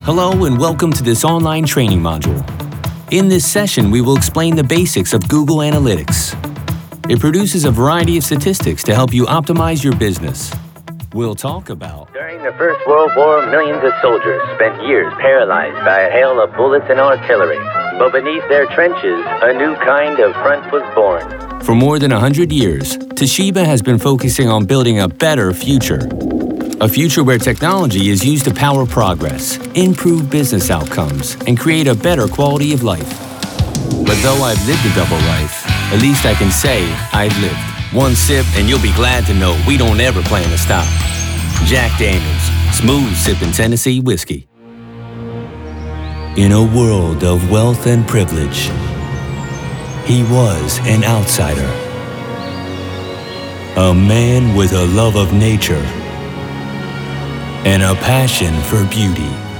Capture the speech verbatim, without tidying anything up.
Hello and welcome to this online training module. In this session, we will explain the basics of Google Analytics. It produces a variety of statistics to help you optimize your business. We'll talk about... During the First World War, millions of soldiers spent years paralyzed by a hail of bullets and artillery. But beneath their trenches, a new kind of front was born. For more than one hundred years, Toshiba has been focusing on building a better future. A future where technology is used to power progress, improve business outcomes, and create a better quality of life. But though I've lived a double life, at least I can say I've lived. One sip and you'll be glad to know we don't ever plan to stop. Jack Daniels, smooth sipping Tennessee whiskey. In a world of wealth and privilege, he was an outsider. A man with a love of nature and a passion for beauty.